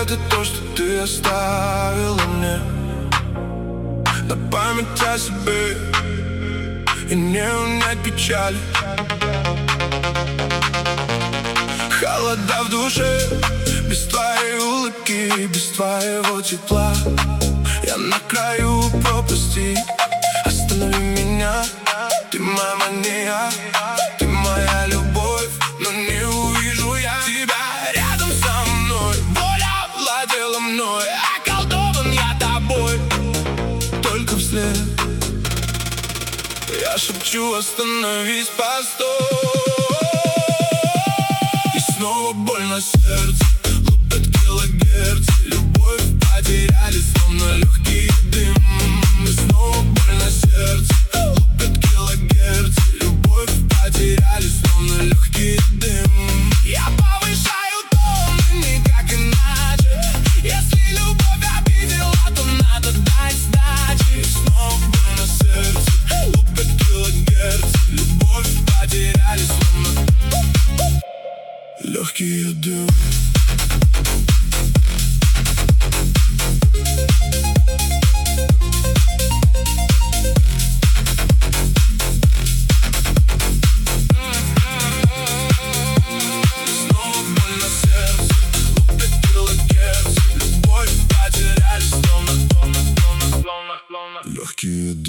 это то, что ты оставила мне на память о себе и не унять печали. Холода в душе, без твоей улыбки, без твоего тепла. Я на краю пропасти, останови меня. Ты моя мания, ты моя любовь, но не увижу я тебя рядом со мной. Боль овладела мной, околдован я тобой. Только вслед я шепчу: остановись, постой. И снова боль на сердце, лупят килогерцы. Любовь потеряли, словно легкий дым. И снова боль на сердце, лупят килогерцы. Любовь потеряли, словно легкий дым. Я повышаю тон, и никак иначе. Если любовь обидела, то надо дать сдачи. И снова боль на сердце, лупят килогерцы. Любовь потеряли, словно легкий дым. Легкие